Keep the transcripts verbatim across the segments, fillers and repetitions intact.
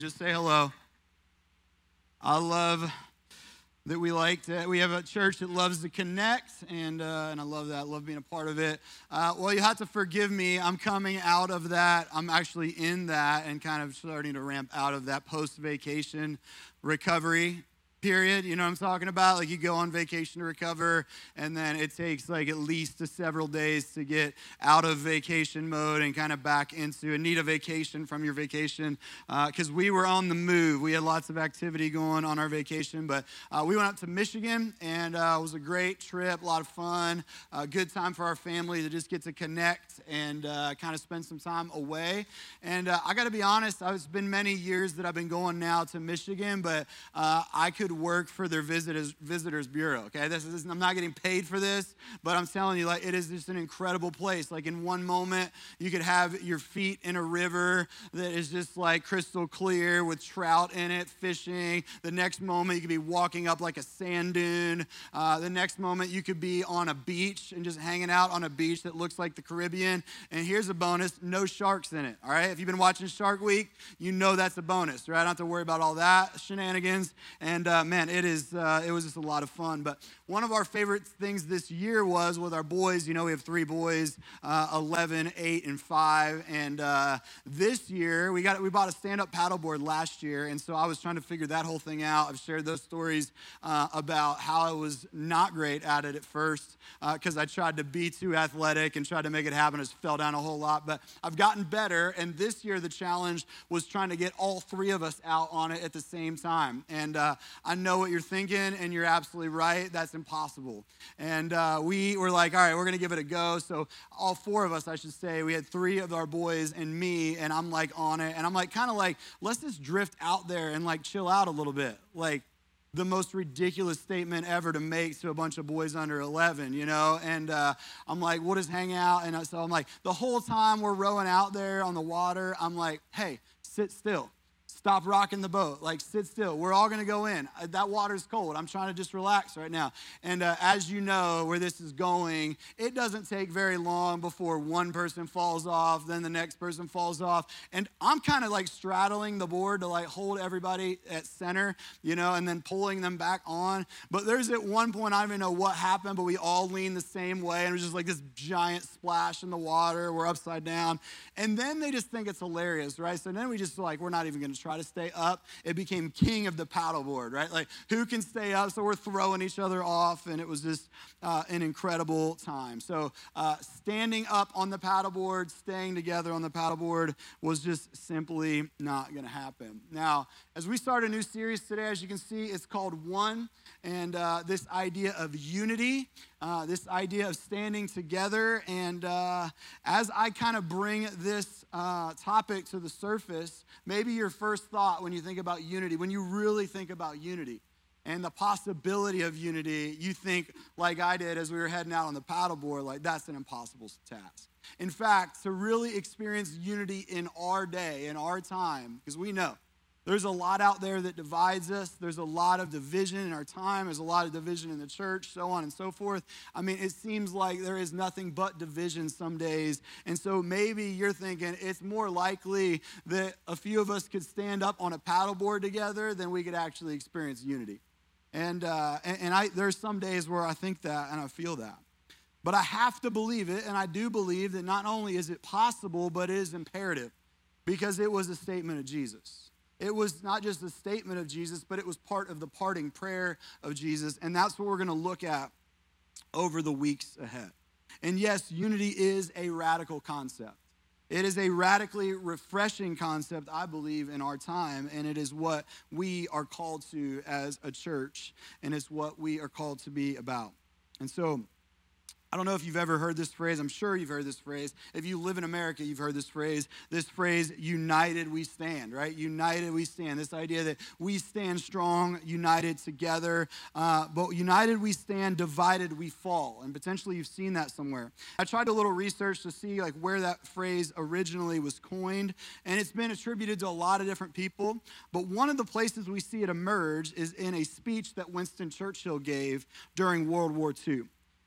Just say hello. I love that we like to, we have a church that loves to connect, and uh, and I love that. I love being a part of it. Uh, well, you have to forgive me. I'm coming out of that. I'm actually in that and kind of starting to ramp out of that post-vacation recovery period. You know what I'm talking about? Like you go on vacation to recover, and then it takes like at least a several days to get out of vacation mode and kind of back into and need a vacation from your vacation, because uh, we were on the move. We had lots of activity going on our vacation, but uh, we went up to Michigan, and uh, it was a great trip, a lot of fun, a good time for our family to just get to connect and uh, kind of spend some time away. And uh, I got to be honest, it's been many years that I've been going now to Michigan, but uh, I could work for their visitors visitors bureau. Okay, this is I'm not getting paid for this, but I'm telling you, like, it is just an incredible place. Like in one moment, you could have your feet in a river that is just like crystal clear with trout in it, fishing. The next moment, you could be walking up like a sand dune. Uh, the next moment, you could be on a beach and just hanging out on a beach that looks like the Caribbean. And here's a bonus: no sharks in it. All right, if you've been watching Shark Week, you know that's a bonus, right? I don't have to worry about all that shenanigans. And uh, man, it is. Uh, it was just a lot of fun. But one of our favorite things this year was with our boys. You know, we have three boys, uh, eleven, eight, and five. And uh, this year, we got we bought a stand-up paddleboard last year, and so I was trying to figure that whole thing out. I've shared those stories uh, about how I was not great at it at first because uh, I tried to be too athletic and tried to make it happen. I just fell down a whole lot. But I've gotten better, and this year the challenge was trying to get all three of us out on it at the same time. And uh, I know what you're thinking, and you're absolutely right. That's impossible. And uh, we were like, all right, we're going to give it a go. So all four of us, I should say, we had three of our boys and me, and I'm like on it. And I'm like, kind of like, let's just drift out there and like chill out a little bit. Like, the most ridiculous statement ever to make to a bunch of boys under eleven, you know? And uh, I'm like, we'll just hang out. And so I'm like, the whole time we're rowing out there on the water, I'm like, hey, sit still. Stop rocking the boat. Like, sit still. We're all going to go in. Uh, that water's cold. I'm trying to just relax right now. And uh, as you know where this is going, it doesn't take very long before one person falls off, then the next person falls off. And I'm kind of like straddling the board to like hold everybody at center, you know, and then pulling them back on. But there's at one point, I don't even know what happened, but we all leaned the same way. And it was just like this giant splash in the water. We're upside down. And then they just think it's hilarious, right? So then we just like, we're not even going to try to stay up. It became king of the paddleboard, right? Like, who can stay up? So we're throwing each other off, and it was just uh, an incredible time. So uh, standing up on the paddleboard, staying together on the paddleboard was just simply not going to happen. Now, as we start a new series today, as you can see, it's called One, and uh, this idea of unity, uh, this idea of standing together. And uh, as I kind of bring this uh, topic to the surface, maybe your first thought when you think about unity, when you really think about unity and the possibility of unity, you think like I did as we were heading out on the paddleboard, like that's an impossible task. In fact, to really experience unity in our day, in our time, because we know there's a lot out there that divides us. There's a lot of division in our time. There's a lot of division in the church, so on and so forth. I mean, it seems like there is nothing but division some days. And so maybe you're thinking it's more likely that a few of us could stand up on a paddleboard together than we could actually experience unity. And, uh, and, and I, there's some days where I think that and I feel that. But I have to believe it, and I do believe that not only is it possible, but it is imperative because it was a statement of Jesus. It was not just a statement of Jesus, but it was part of the parting prayer of Jesus. And that's what we're going to look at over the weeks ahead. And yes, unity is a radical concept. It is a radically refreshing concept, I believe, in our time. And it is what we are called to as a church. And it's what we are called to be about. And so I don't know if you've ever heard this phrase. I'm sure you've heard this phrase. If you live in America, you've heard this phrase. This phrase, united we stand, right? United we stand. This idea that we stand strong, united together. Uh, but united we stand, divided we fall. And potentially you've seen that somewhere. I tried a little research to see like where that phrase originally was coined. And it's been attributed to a lot of different people. But one of the places we see it emerge is in a speech that Winston Churchill gave during World War Two.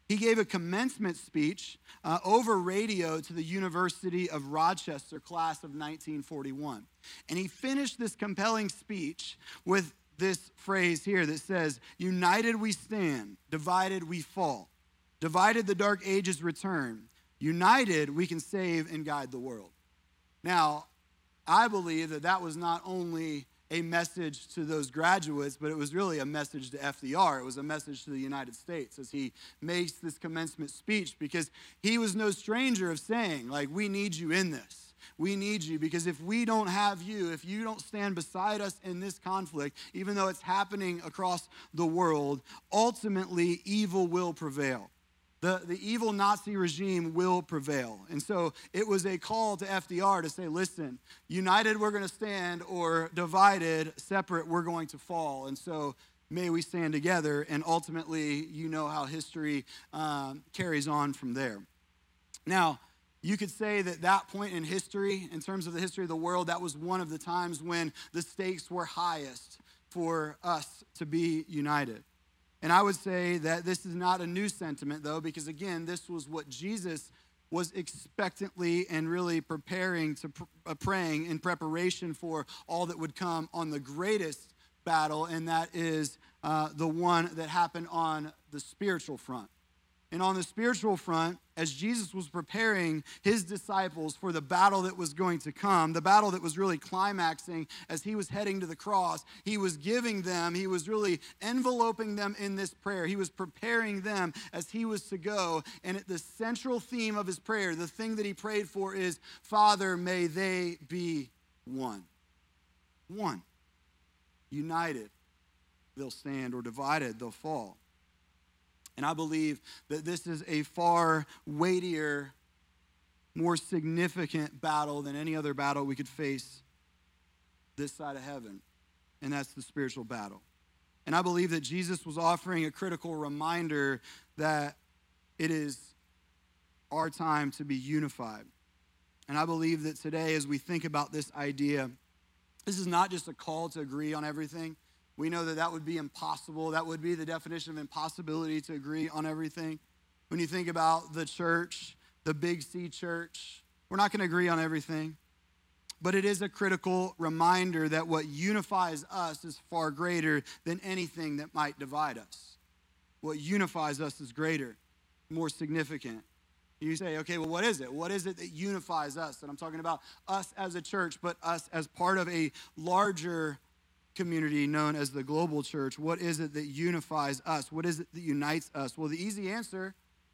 He gave a commencement speech uh, over radio to the University of Rochester class of nineteen forty-one. And he finished this compelling speech with this phrase here that says, "United we stand, divided we fall. Divided the dark ages return. United we can save and guide the world." Now, I believe that that was not only a message to those graduates, but it was really a message to F D R. It was a message to the United States as he makes this commencement speech, because he was no stranger of saying, like, we need you in this. We need you, because if we don't have you, if you don't stand beside us in this conflict, even though it's happening across the world, ultimately evil will prevail. The, the evil Nazi regime will prevail. And so it was a call to F D R to say, listen, united we're going to stand, or divided, separate, we're going to fall. And so may we stand together, and ultimately you know how history um, carries on from there. Now, you could say that that point in history, in terms of the history of the world, that was one of the times when the stakes were highest for us to be united. And I would say that this is not a new sentiment, though, because, again, this was what Jesus was expectantly and really preparing to uh, praying in preparation for all that would come on the greatest battle, and that is uh, the one that happened on the spiritual front. And on the spiritual front, as Jesus was preparing his disciples for the battle that was going to come, the battle that was really climaxing as he was heading to the cross, he was giving them, he was really enveloping them in this prayer. He was preparing them as he was to go. And the central theme of his prayer, the thing that he prayed for, is, Father, may they be one. One. United, they'll stand, or divided, they'll fall. And I believe that this is a far weightier, more significant battle than any other battle we could face this side of heaven, and that's the spiritual battle. And I believe that Jesus was offering a critical reminder that it is our time to be unified. And I believe that today, as we think about this idea, this is not just a call to agree on everything. We know that that would be impossible. That would be the definition of impossibility, to agree on everything. When you think about the church, the Big C church, we're not going to agree on everything. But it is a critical reminder that what unifies us is far greater than anything that might divide us. What unifies us is greater, more significant. You say, okay, well, what is it? What is it that unifies us? And I'm talking about us as a church, but us as part of a larger community known as the global church. What is it that unifies us? What is it that unites us? Well, the easy answer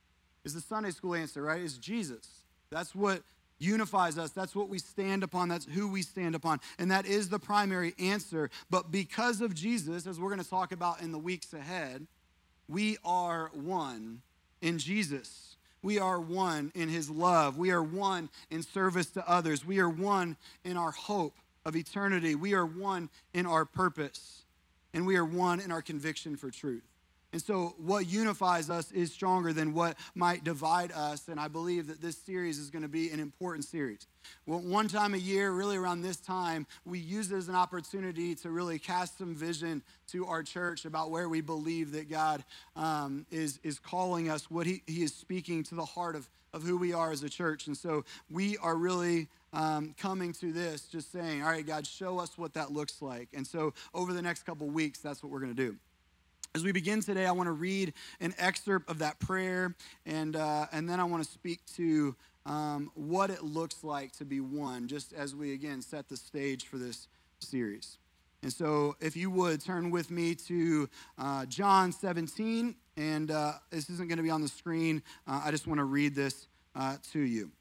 is the Sunday school answer, right? It's Jesus. That's what unifies us. That's what we stand upon. That's who we stand upon. And that is the primary answer. But because of Jesus, as we're going to talk about in the weeks ahead, we are one in Jesus. We are one in his love. We are one in service to others. We are one in our hope of eternity. We are one in our purpose, and we are one in our conviction for truth. And so what unifies us is stronger than what might divide us, and I believe that this series is going to be an important series. Well, one time a year, really around this time, we use it as an opportunity to really cast some vision to our church about where we believe that God um, is, is calling us, what he, he is speaking to the heart of, of who we are as a church. And so we are really Um, coming to this, just saying, all right, God, show us what that looks like. And so over the next couple weeks, that's what we're going to do. As we begin today, I want to read an excerpt of that prayer, and uh, and then I want to speak to um, what it looks like to be one, just as we, again, set the stage for this series. And so if you would, turn with me to uh, John seventeen, and uh, this isn't going to be on the screen. Uh, I just want to read this uh, to you.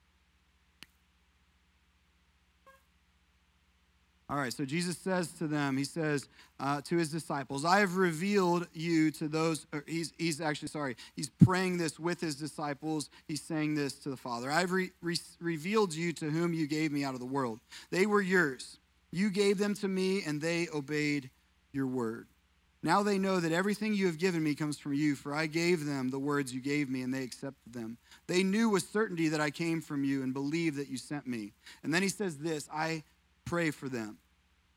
All right, so Jesus says to them, he says uh, to his disciples, I have revealed you to those, or he's, he's actually, sorry, he's praying this with his disciples. He's saying this to the Father. I have re- re- revealed you to whom you gave me out of the world. They were yours. You gave them to me, and they obeyed your word. Now they know that everything you have given me comes from you, for I gave them the words you gave me, and they accepted them. They knew with certainty that I came from you and believed that you sent me. And then he says this, I pray for them.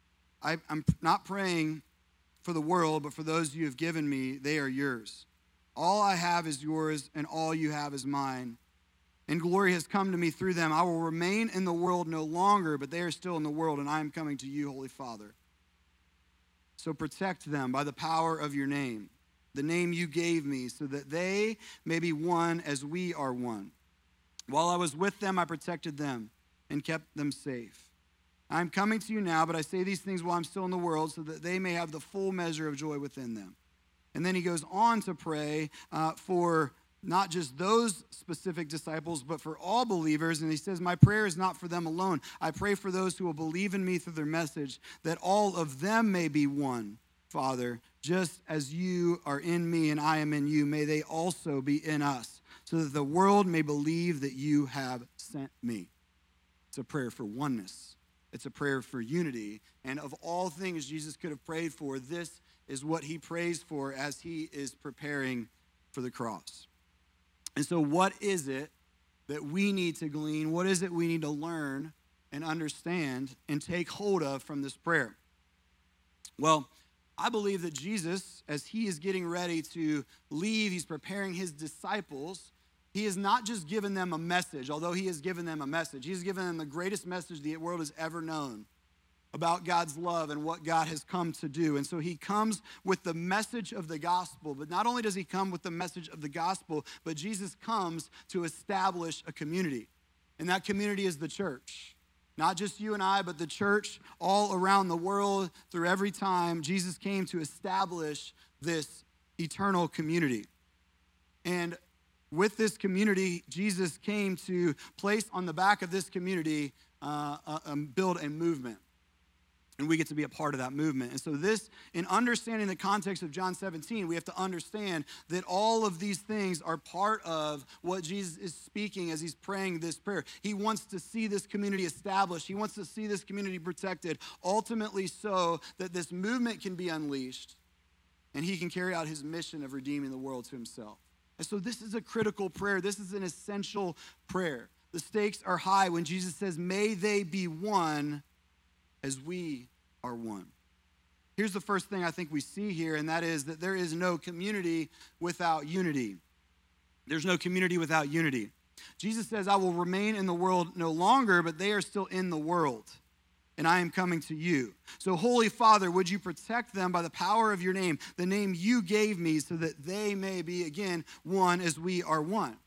I, I'm not praying for the world, but for those you have given me, they are yours. All I have is yours, and all you have is mine. And glory has come to me through them. I will remain in the world no longer, but they are still in the world, and I am coming to you, Holy Father. So protect them by the power of your name, the name you gave me, so that they may be one as we are one. While I was with them, I protected them and kept them safe. I am coming to you now, but I say these things while I'm still in the world, so that they may have the full measure of joy within them. And then he goes on to pray uh, for not just those specific disciples, but for all believers. And he says, my prayer is not for them alone. I pray for those who will believe in me through their message, that all of them may be one, Father, just as you are in me and I am in you. May they also be in us, so that the world may believe that you have sent me. It's a prayer for oneness. It's a prayer for unity. And of all things Jesus could have prayed for, this is what he prays for as he is preparing for the cross. And so what is it that we need to glean? What is it we need to learn and understand and take hold of from this prayer? Well, I believe that Jesus, as he is getting ready to leave, he's preparing his disciples. He has not just given them a message, although he has given them a message. He's given them the greatest message the world has ever known about God's love and what God has come to do. And so he comes with the message of the gospel. But not only does he come with the message of the gospel, but Jesus comes to establish a community. And that community is the church. Not just you and I, but the church all around the world through every time. Jesus came to establish this eternal community. And with this community, Jesus came to place on the back of this community, uh, uh, um, build a movement. And we get to be a part of that movement. And so this, in understanding the context of John seventeen, we have to understand that all of these things are part of what Jesus is speaking as he's praying this prayer. He wants to see this community established. He wants to see this community protected, ultimately so that this movement can be unleashed and he can carry out his mission of redeeming the world to himself. And so this is a critical prayer. This is an essential prayer. The stakes are high when Jesus says, may they be one as we are one. Here's the first thing I think we see here, and that is that there is no community without unity. There's no community without unity. Jesus says, I will remain in the world no longer, but they are still in the world, and I am coming to you. So, Holy Father, would you protect them by the power of your name, the name you gave me, so that they may be, again, one as we are one.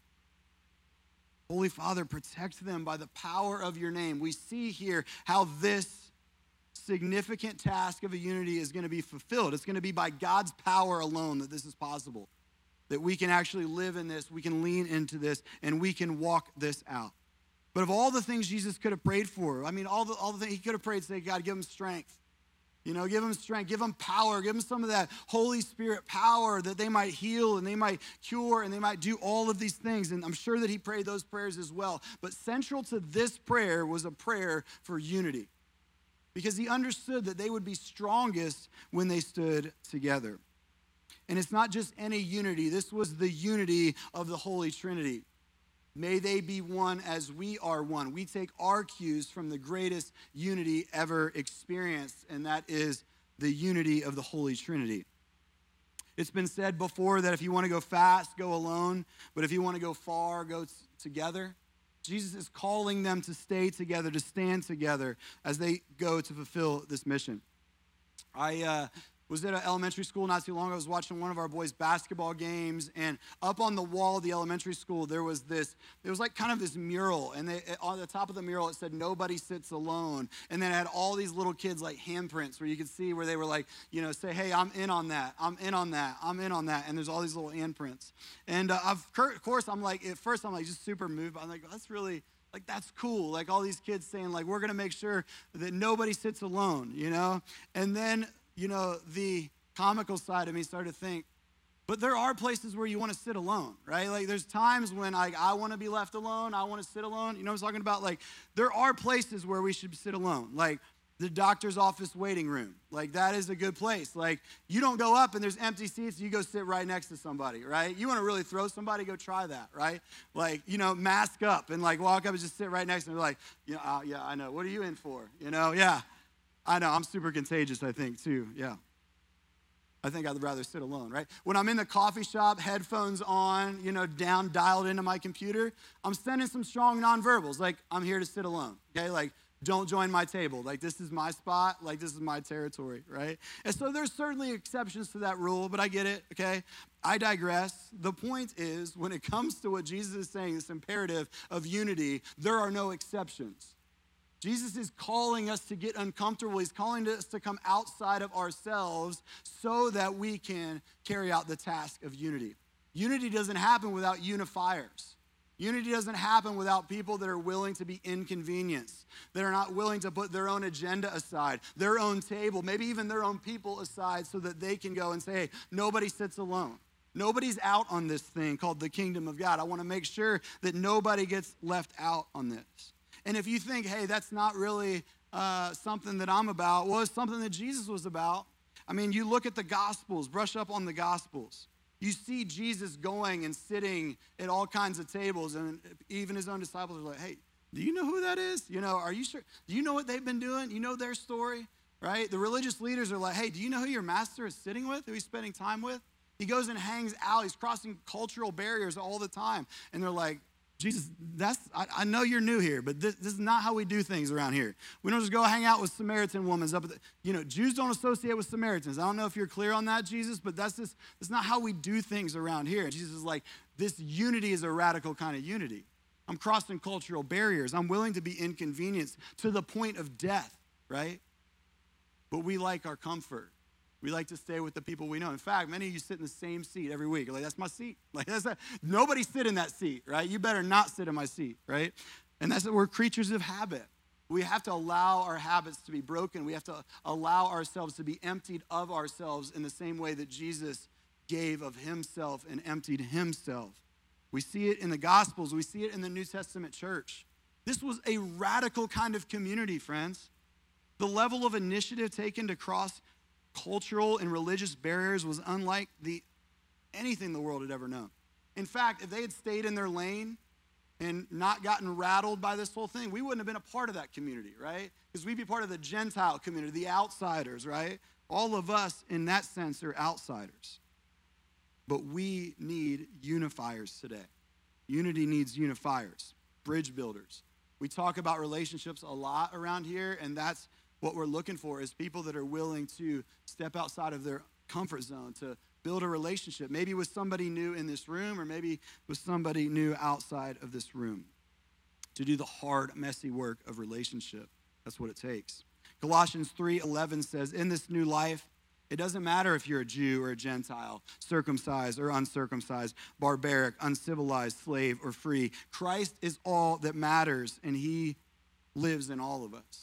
Holy Father, protect them by the power of your name. We see here how this significant task of a unity is going to be fulfilled. It's going to be by God's power alone that this is possible, that we can actually live in this, we can lean into this, and we can walk this out. But of all the things Jesus could have prayed for, I mean, all the all the things he could have prayed, say, God, give him strength. You know, give them strength, give them power, give them some of that Holy Spirit power that they might heal and they might cure and they might do all of these things. And I'm sure that he prayed those prayers as well. But central to this prayer was a prayer for unity, because he understood that they would be strongest when they stood together. And it's not just any unity. This was the unity of the Holy Trinity. May they be one as we are one. We take our cues from the greatest unity ever experienced, and that is the unity of the Holy Trinity. It's been said before that if you want to go fast, go alone, but if you want to go far, go t- together. Jesus is calling them to stay together, to stand together as they go to fulfill this mission. I uh, was at an elementary school not too long ago. I was watching one of our boys' basketball games, and up on the wall of the elementary school, there was this, it was like kind of this mural, and they, on the top of the mural, it said, nobody sits alone. And then it had all these little kids, like handprints, where you could see where they were like, you know, say, hey, I'm in on that, I'm in on that, I'm in on that, and there's all these little handprints. And uh, of course, I'm like, at first, I'm like just super moved. I'm like, that's really, like, that's cool. Like, all these kids saying, like, we're going to make sure that nobody sits alone, you know? And then, you know, the comical side of me started to think, but there are places where you want to sit alone, right? Like, there's times when like I want to be left alone, I want to sit alone. You know what I'm talking about? Like, there are places where we should sit alone, like the doctor's office waiting room. Like, that is a good place. Like, you don't go up and there's empty seats, you go sit right next to somebody, right? You want to really throw somebody, go try that, right? Like, you know, mask up and like walk up and just sit right next to them. Like, yeah, uh, yeah, I know. What are you in for? You know, yeah. I know, I'm super contagious, I think, too, yeah. I think I'd rather sit alone, right? When I'm in the coffee shop, headphones on, you know, down, dialed into my computer, I'm sending some strong nonverbals, like, I'm here to sit alone, okay? Like, don't join my table. Like, this is my spot. Like, this is my territory, right? And so there's certainly exceptions to that rule, but I get it, okay? I digress. The point is, when it comes to what Jesus is saying, this imperative of unity, there are no exceptions. Jesus is calling us to get uncomfortable. He's calling us to come outside of ourselves so that we can carry out the task of unity. Unity doesn't happen without unifiers. Unity doesn't happen without people that are willing to be inconvenienced, that are not willing to put their own agenda aside, their own table, maybe even their own people aside so that they can go and say, hey, nobody sits alone. Nobody's out on this thing called the kingdom of God. I want to make sure that nobody gets left out on this. And if you think, hey, that's not really uh, something that I'm about, well, it's something that Jesus was about. I mean, you look at the Gospels, brush up on the Gospels. You see Jesus going and sitting at all kinds of tables, and even his own disciples are like, hey, do you know who that is? You know, are you sure? Do you know what they've been doing? You know their story, right? The religious leaders are like, hey, do you know who your master is sitting with, who he's spending time with? He goes and hangs out. He's crossing cultural barriers all the time. And they're like, Jesus, that's I, I know you're new here, but this, this is not how we do things around here. We don't just go hang out with Samaritan women up at the, you know, Jews don't associate with Samaritans. I don't know if you're clear on that, Jesus, but that's just that's not how we do things around here. And Jesus is like, this unity is a radical kind of unity. I'm crossing cultural barriers. I'm willing to be inconvenienced to the point of death, right? But we like our comfort. We like to stay with the people we know. In fact, many of you sit in the same seat every week. You're like, that's my seat. Like, that's a, nobody sit in that seat, right? You better not sit in my seat, right? And that's that we're creatures of habit. We have to allow our habits to be broken. We have to allow ourselves to be emptied of ourselves in the same way that Jesus gave of himself and emptied himself. We see it in the Gospels. We see it in the New Testament church. This was a radical kind of community, friends. The level of initiative taken to cross cultural and religious barriers was unlike the anything the world had ever known. In fact, if they had stayed in their lane and not gotten rattled by this whole thing, we wouldn't have been a part of that community, right? Because we'd be part of the Gentile community, the outsiders, right? All of us, in that sense, are outsiders. But we need unifiers today. Unity needs unifiers, bridge builders. We talk about relationships a lot around here, and that's what we're looking for is people that are willing to step outside of their comfort zone, to build a relationship, maybe with somebody new in this room or maybe with somebody new outside of this room, to do the hard, messy work of relationship. That's what it takes. Colossians three eleven says, in this new life, it doesn't matter if you're a Jew or a Gentile, circumcised or uncircumcised, barbaric, uncivilized, slave or free. Christ is all that matters, and he lives in all of us.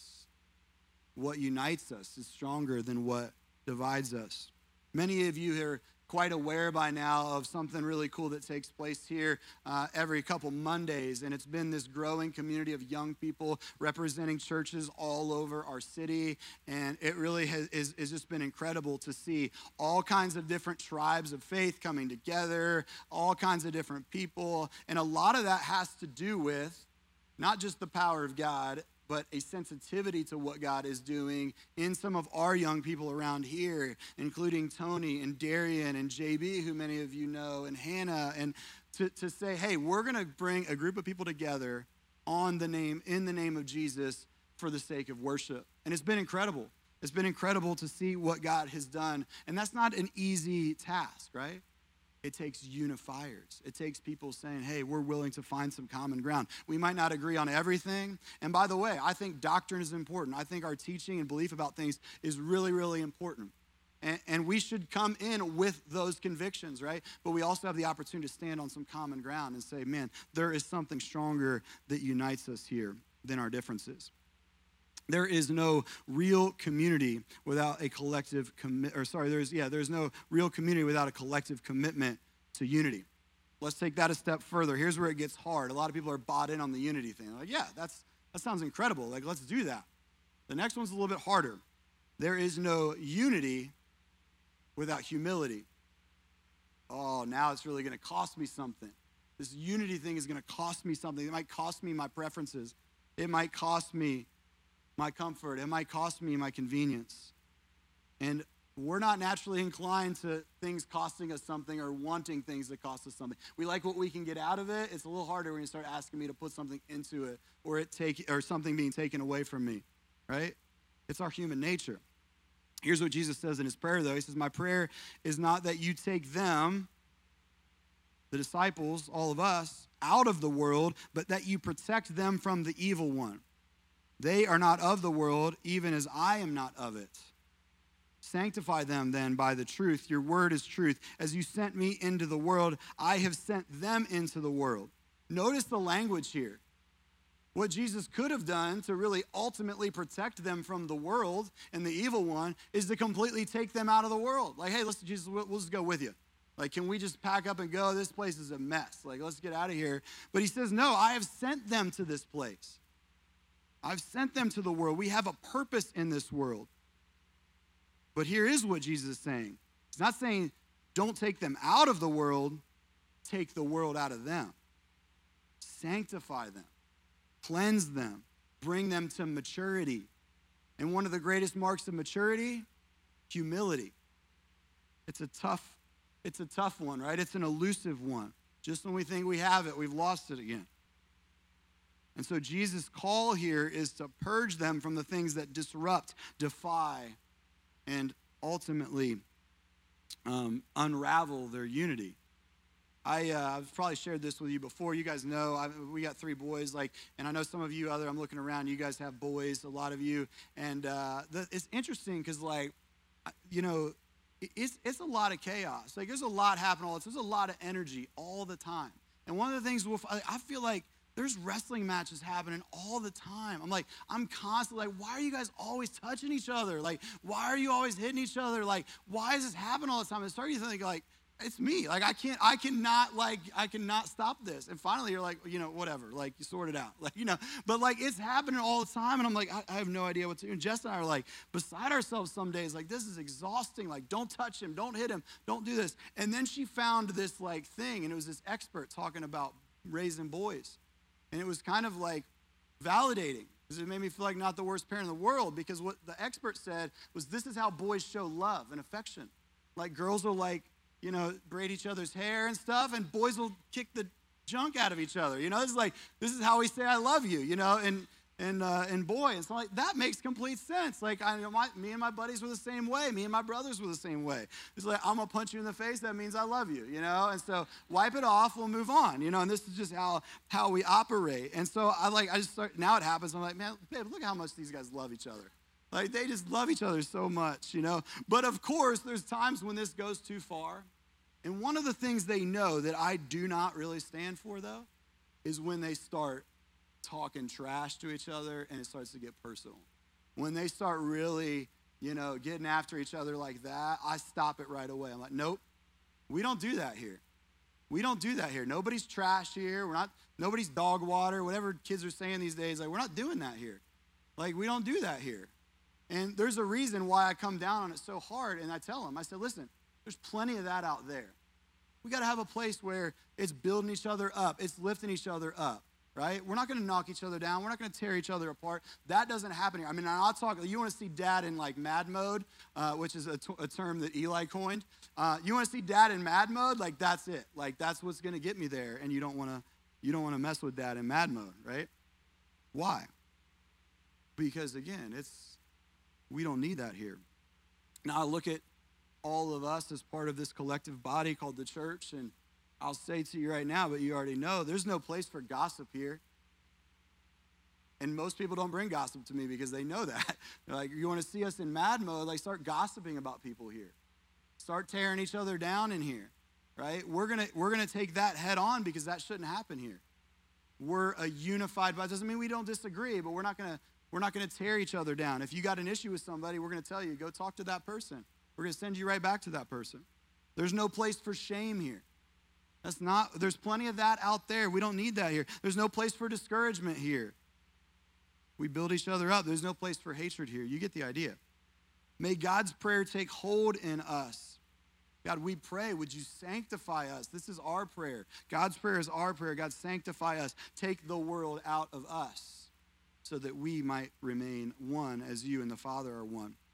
What unites us is stronger than what divides us. Many of you are quite aware by now of something really cool that takes place here uh, every couple Mondays, and it's been this growing community of young people representing churches all over our city, and it really has is, is just been incredible to see all kinds of different tribes of faith coming together, all kinds of different people, and a lot of that has to do with not just the power of God, but a sensitivity to what God is doing in some of our young people around here, including Tony and Darian and J B, who many of you know, and Hannah, and to, to say, hey, we're going to bring a group of people together on the name, in the name of Jesus for the sake of worship. And it's been incredible. It's been incredible to see what God has done. And that's not an easy task, right? It takes unifiers. It takes people saying, hey, we're willing to find some common ground. We might not agree on everything. And by the way, I think doctrine is important. I think our teaching and belief about things is really, really important. And, and we should come in with those convictions, right? But we also have the opportunity to stand on some common ground and say, man, there is something stronger that unites us here than our differences. There is no real community without a collective commit, or sorry, there's, yeah, there's no real community without a collective commitment to unity. Let's take that a step further. Here's where it gets hard. A lot of people are bought in on the unity thing. They're like, yeah, that's that sounds incredible. Like, let's do that. The next one's a little bit harder. There is no unity without humility. Oh, now it's really going to cost me something. This unity thing is going to cost me something. It might cost me my preferences. It might cost me my comfort. It might cost me my convenience. And We're not naturally inclined to things costing us something or wanting things that cost us something. We like what we can get out of it. It's a little harder when you start asking me to put something into it or it take or something being taken away from me, right? It's our human nature. Here's what Jesus says in his prayer, though. He says, my prayer is not that you take them, the disciples, all of us, out of the world, but that you protect them from the evil one. They are not of the world, even as I am not of it. Sanctify them then by the truth. Your word is truth. As you sent me into the world, I have sent them into the world. Notice the language here. What Jesus could have done to really ultimately protect them from the world and the evil one is to completely take them out of the world. Like, hey, listen, Jesus, we'll, we'll just go with you. Like, can we just pack up and go? This place is a mess. Like, let's get out of here. But he says, no, I have sent them to this place. I've sent them to the world. We have a purpose in this world. But here is what Jesus is saying. He's not saying don't take them out of the world, take the world out of them. Sanctify them, cleanse them, bring them to maturity. And one of the greatest marks of maturity, humility. It's a tough, it's a tough one, right? It's an elusive one. Just when we think we have it, we've lost it again. And so Jesus' call here is to purge them from the things that disrupt, defy, and ultimately um, unravel their unity. I, uh, I've probably shared this with you before. You guys know I, we got three boys, like, and I know some of you other. I'm looking around. You guys have boys, a lot of you, and uh, the, it's interesting because, like, you know, it's it's a lot of chaos. Like, there's a lot happening all the time. There's a lot of energy all the time. And one of the things we'll, I feel like there's wrestling matches happening all the time. I'm like, I'm constantly like, why are you guys always touching each other? Like, why are you always hitting each other? Like, why is this happening all the time? And starting to think, like, it's me. Like, I can't, I cannot, like, I cannot stop this. And finally, you're like, you know, whatever. Like, you sort it out. Like, you know, but, like, it's happening all the time. And I'm like, I, I have no idea what to do. And Jess and I are, like, beside ourselves some days. Like, this is exhausting. Like, don't touch him. Don't hit him. Don't do this. And then she found this, like, thing. And it was this expert talking about raising boys. And it was kind of like validating because it made me feel like not the worst parent in the world because what the expert said was this is how boys show love and affection. Like girls will like, you know, braid each other's hair and stuff and boys will kick the junk out of each other. You know, it's like, this is how we say I love you, you know, and and uh, and boy, it's like, that makes complete sense. Like, I know my, me and my buddies were the same way. Me and my brothers were the same way. It's like, I'm going to punch you in the face. That means I love you, you know? And so wipe it off. We'll move on, you know? And this is just how, how we operate. And so I like, I just start, now it happens. I'm like, man, babe, look how much these guys love each other. Like, they just love each other so much, you know? But of course, there's times when this goes too far. And one of the things they know that I do not really stand for, though, is when they start talking trash to each other and it starts to get personal. When they start really, you know, getting after each other like that, I stop it right away. I'm like, nope, we don't do that here. We don't do that here. Nobody's trash here. We're not, nobody's dog water, whatever kids are saying these days. Like, we're not doing that here. Like, we don't do that here. And there's a reason why I come down on it so hard. And I tell them, I said, listen, there's plenty of that out there. We got to have a place where it's building each other up. It's lifting each other up. Right? We're not going to knock each other down. We're not going to tear each other apart. That doesn't happen here. I mean, I'll talk, you want to see dad in like mad mode, uh, which is a, t- a term that Eli coined. Uh, you want to see dad in mad mode? Like, that's it. Like, that's what's going to get me there. And you don't want to, you don't want to mess with dad in mad mode, right? Why? Because again, it's, we don't need that here. Now I look at all of us as part of this collective body called the church, and I'll say to you right now, but you already know, there's no place for gossip here. And most people don't bring gossip to me because they know that. They're like, you want to see us in mad mode? Like, start gossiping about people here. Start tearing each other down in here, right? We're gonna we're gonna take that head on because that shouldn't happen here. We're a unified body. Doesn't mean we don't disagree, but we're not gonna we're not gonna tear each other down. If you got an issue with somebody, we're gonna tell you, go talk to that person. We're gonna send you right back to that person. There's no place for shame here. That's not, there's plenty of that out there. We don't need that here. There's no place for discouragement here. We build each other up. There's no place for hatred here. You get the idea. May God's prayer take hold in us. God, we pray, would you sanctify us? This is our prayer. God's prayer is our prayer. God, sanctify us. Take the world out of us so that we might remain one as you and the Father are one.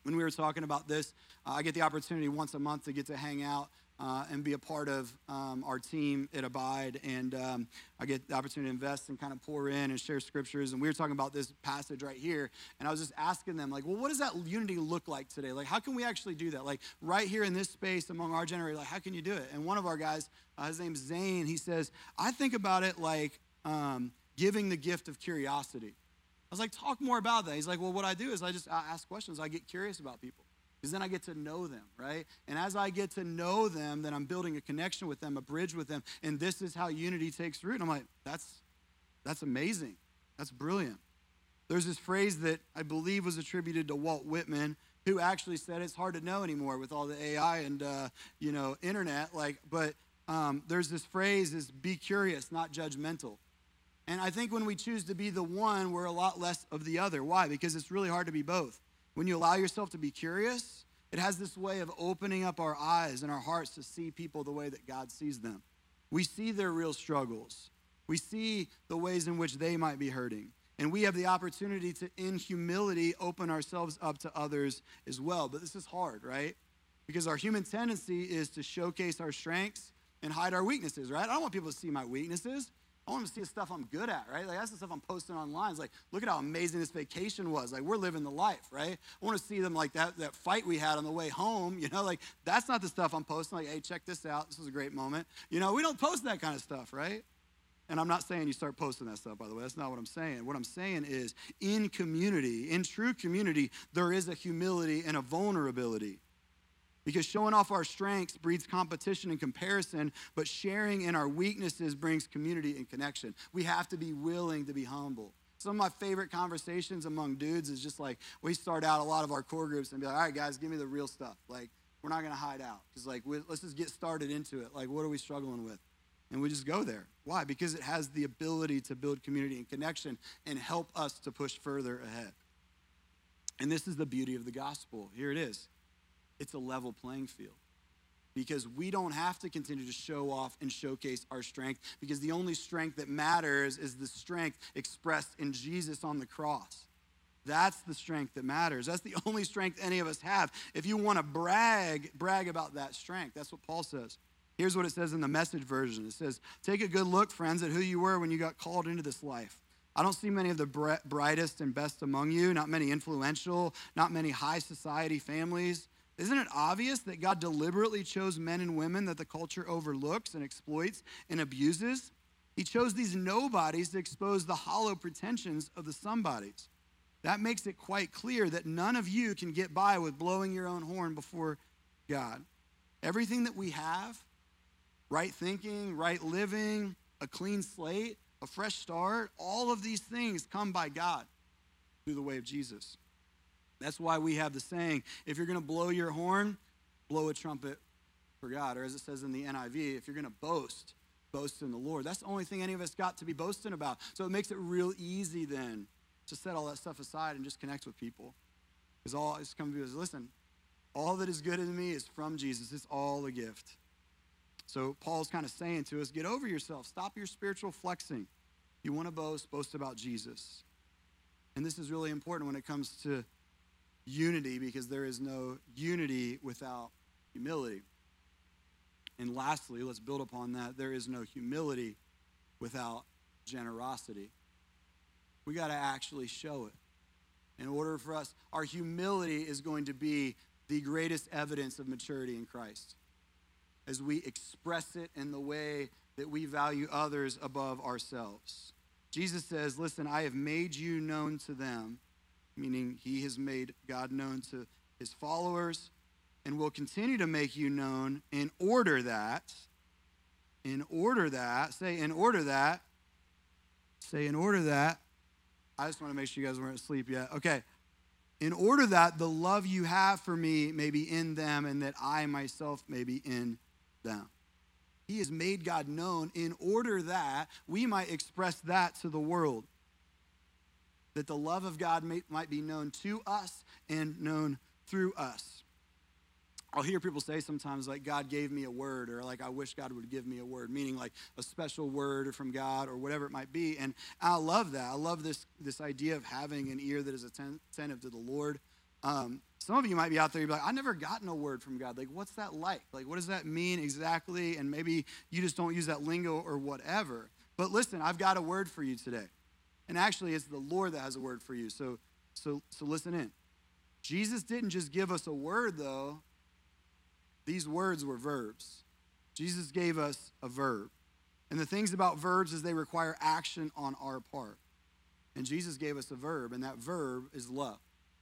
When we were talking about this, uh, I get the opportunity once a month to get to hang out uh, and be a part of um, our team at Abide. And um, I get the opportunity to invest and kind of pour in and share scriptures. And we were talking about this passage right here. And I was just asking them, like, well, what does that unity look like today? Like, how can we actually do that? Like, right here in this space among our generation, like, how can you do it? And one of our guys, uh, his name's Zane, he says, I think about it like um, giving the gift of curiosity. I was like, talk more about that. He's like, well, what I do is I just I ask questions. I get curious about people because then I get to know them, right? And as I get to know them, then I'm building a connection with them, a bridge with them, and this is how unity takes root. And I'm like, that's that's amazing. That's brilliant. There's this phrase that I believe was attributed to Walt Whitman, who actually said it's hard to know anymore with all the A I and, uh, you know, internet. Like, but um, there's this phrase is be curious, not judgmental. And I think when we choose to be the one, we're a lot less of the other. Why? Because it's really hard to be both. When you allow yourself to be curious, it has this way of opening up our eyes and our hearts to see people the way that God sees them. We see their real struggles. We see the ways in which they might be hurting. And we have the opportunity to, in humility, open ourselves up to others as well. But this is hard, right? Because our human tendency is to showcase our strengths and hide our weaknesses, right? I don't want people to see my weaknesses. I want them to see the stuff I'm good at, right? Like, that's the stuff I'm posting online. It's like, look at how amazing this vacation was. Like, we're living the life, right? I want to see them like that, that fight we had on the way home, you know? Like, that's not the stuff I'm posting. Like, hey, check this out. This was a great moment. You know, we don't post that kind of stuff, right? And I'm not saying you start posting that stuff, by the way. That's not what I'm saying. What I'm saying is, in community, in true community, there is a humility and a vulnerability. Because showing off our strengths breeds competition and comparison, but sharing in our weaknesses brings community and connection. We have to be willing to be humble. Some of my favorite conversations among dudes is just like, we start out a lot of our core groups and be like, all right, guys, give me the real stuff. Like, we're not going to hide out. Because, like, we, let's just get started into it. Like, what are we struggling with? And we just go there. Why? Because it has the ability to build community and connection and help us to push further ahead. And this is the beauty of the gospel. Here it is. It's a level playing field because we don't have to continue to show off and showcase our strength because the only strength that matters is the strength expressed in Jesus on the cross. That's the strength that matters. That's the only strength any of us have. If you want to brag, brag about that strength. That's what Paul says. Here's what it says in the Message version. It says, take a good look, friends, at who you were when you got called into this life. I don't see many of the brightest and best among you, not many influential, not many high society families. Isn't it obvious that God deliberately chose men and women that the culture overlooks and exploits and abuses? He chose these nobodies to expose the hollow pretensions of the somebodies. That makes it quite clear that none of you can get by with blowing your own horn before God. Everything that we have, right thinking, right living, a clean slate, a fresh start, all of these things come by God through the way of Jesus. That's why we have the saying, if you're going to blow your horn, blow a trumpet for God. Or as it says in the N I V, if you're going to boast, boast in the Lord. That's the only thing any of us got to be boasting about. So it makes it real easy then to set all that stuff aside and just connect with people. Because all it's come to be is, listen, all that is good in me is from Jesus. It's all a gift. So Paul's kind of saying to us, get over yourself. Stop your spiritual flexing. You want to boast, boast about Jesus. And this is really important when it comes to unity, because there is no unity without humility. And lastly, let's build upon that. There is no humility without generosity. We got to actually show it. In order for us, our humility is going to be the greatest evidence of maturity in Christ as we express it in the way that we value others above ourselves. Jesus says, listen, I have made you known to them, meaning he has made God known to his followers and will continue to make you known in order that, in order that, say in order that, say in order that, I just want to make sure you guys weren't asleep yet. Okay. In order that the love you have for me may be in them and that I myself may be in them. He has made God known in order that we might express that to the world. That the love of God may, might be known to us and known through us. I'll hear people say sometimes like, God gave me a word, or like, I wish God would give me a word, meaning like a special word from God or whatever it might be. And I love that. I love this, this idea of having an ear that is attentive to the Lord. Um, some of you might be out there, you're like, I never gotten a word from God. Like, what's that like? Like, what does that mean exactly? And maybe you just don't use that lingo or whatever. But listen, I've got a word for you today. And actually, it's the Lord that has a word for you. So, so, so listen in. Jesus didn't just give us a word, though. These words were verbs. Jesus gave us a verb. And the things about verbs is they require action on our part. And Jesus gave us a verb, and that verb is love.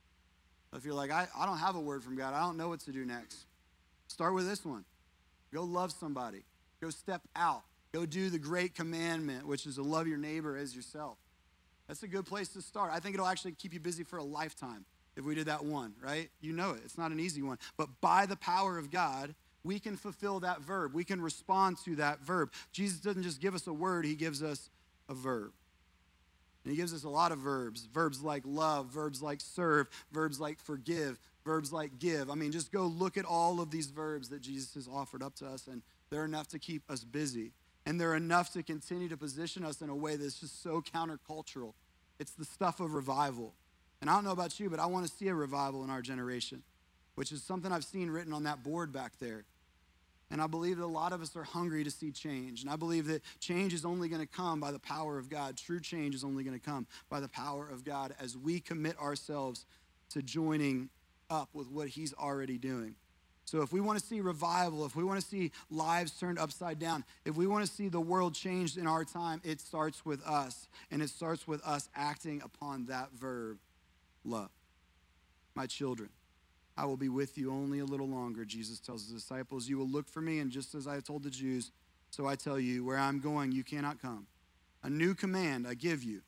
If you're like, I, I don't have a word from God, I don't know what to do next, start with this one. Go love somebody. Go step out. Go do the great commandment, which is to love your neighbor as yourself. That's a good place to start. I think it'll actually keep you busy for a lifetime if we did that one, right? You know it. It's not an easy one. But by the power of God, we can fulfill that verb. We can respond to that verb. Jesus doesn't just give us a word. He gives us a verb. And he gives us a lot of verbs. Verbs like love, verbs like serve, verbs like forgive, verbs like give. I mean, just go look at all of these verbs that Jesus has offered up to us, and they're enough to keep us busy. And they're enough to continue to position us in a way that's just so countercultural. It's the stuff of revival. And I don't know about you, but I want to see a revival in our generation, which is something I've seen written on that board back there. And I believe that a lot of us are hungry to see change. And I believe that change is only going to come by the power of God. True change is only going to come by the power of God as we commit ourselves to joining up with what he's already doing. So if we want to see revival, if we want to see lives turned upside down, if we want to see the world changed in our time, it starts with us. And it starts with us acting upon that verb, love. My children, I will be with you only a little longer, Jesus tells his disciples. You will look for me, and just as I told the Jews, so I tell you, where I'm going, you cannot come. A new command I give you,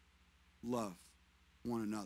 love one another.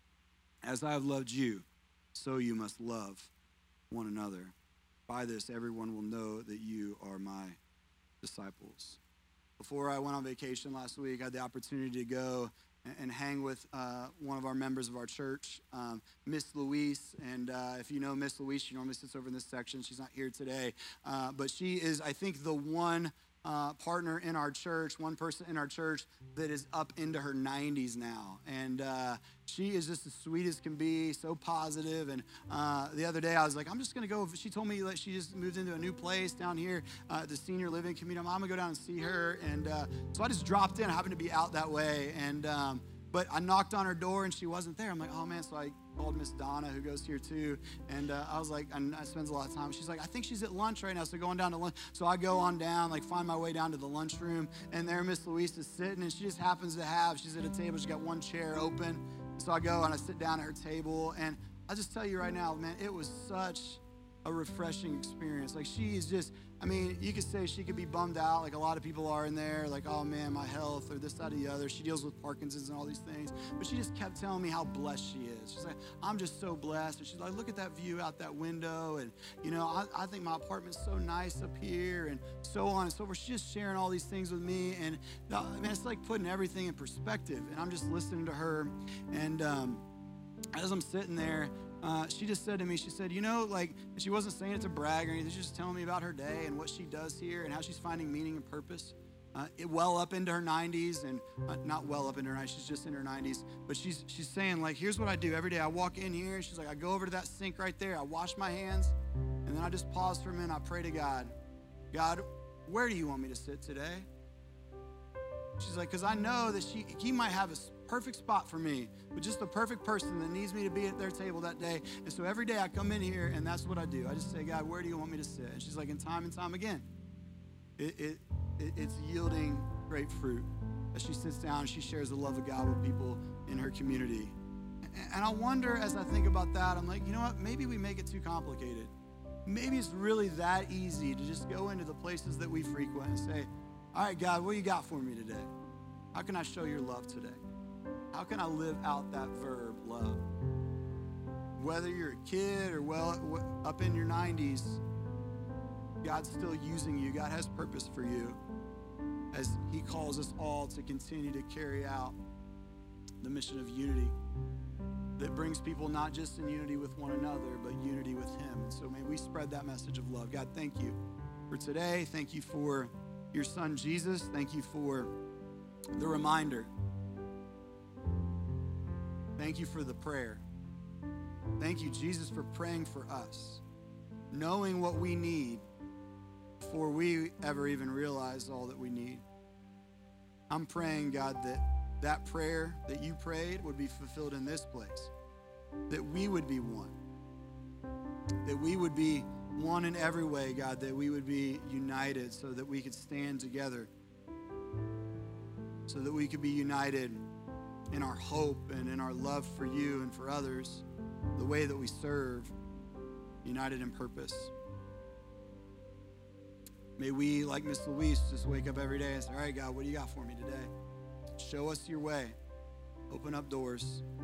As I have loved you, so you must love one another. By this, everyone will know that you are my disciples. Before I went on vacation last week, I had the opportunity to go and hang with uh, one of our members of our church, um, Miss Louise. And uh, if you know Miss Louise, she normally sits over in this section. She's not here today. Uh, but she is, I think, the one uh, partner in our church, one person in our church that is up into her nineties now. And uh, she is just as sweet as can be, so positive. And uh, the other day I was like, I'm just going to go. She told me that she just moved into a new place down here uh, at the senior living community. I'm going to go down and see her. And uh, so I just dropped in. I happened to be out that way. And um, but I knocked on her door and she wasn't there. I'm like, oh man. So I called Miss Donna, who goes here too. And uh, I was like, and I spends a lot of time. She's like, I think she's at lunch right now. So going down to lunch. So I go on down, like find my way down to the lunchroom. And there Miss Louise is sitting, and she just happens to have, she's at a table. She's got one chair open. So I go and I sit down at her table. And I just tell you right now, man, it was such a refreshing experience. Like she is just, I mean, you could say she could be bummed out, like a lot of people are in there, like, oh man, my health or this, that, or the other. She deals with Parkinson's and all these things. But she just kept telling me how blessed she is. She's like, I'm just so blessed. And she's like, look at that view out that window. And, you know, I, I think my apartment's so nice up here, and so on and so forth. She's just sharing all these things with me. And, I mean, it's like putting everything in perspective. And I'm just listening to her. And um, as I'm sitting there, Uh, she just said to me, she said, you know, like, she wasn't saying it to brag or anything. She was just telling me about her day and what she does here and how she's finding meaning and purpose. Uh, it well up into her nineties, and uh, not well up into her nineties, she's just in her nineties. But she's she's saying, like, here's what I do every day. I walk in here, and she's like, I go over to that sink right there. I wash my hands, and then I just pause for a minute. I pray to God. God, where do you want me to sit today? She's like, because I know that she, he might have a perfect spot for me, but just the perfect person that needs me to be at their table that day. And so every day I come in here, and that's what I do. I just say, God, where do you want me to sit? And she's like, and time and time again, it, it, it it's yielding great fruit. As she sits down, she shares the love of God with people in her community. And I wonder, as I think about that, I'm like, you know what? Maybe we make it too complicated. Maybe it's really that easy to just go into the places that we frequent and say, all right, God, what you got for me today? How can I show your love today? How can I live out that verb, love? Whether you're a kid or well up in your nineties, God's still using you. God has purpose for you as he calls us all to continue to carry out the mission of unity that brings people not just in unity with one another, but unity with him. And so may we spread that message of love. God, thank you for today. Thank you for your son, Jesus. Thank you for the reminder. Thank you for the prayer Thank you, Jesus, for praying for us, knowing what we need before we ever even realize all that we need. I'm praying, God, that that prayer that you prayed would be fulfilled in this place, that we would be one, that we would be one in every way, God, that we would be united so that we could stand together, so that we could be united in our hope and in our love for you and for others, the way that we serve, united in purpose. May we, like Miss Louise, just wake up every day and say, all right, God, what do you got for me today? Show us your way. Open up doors.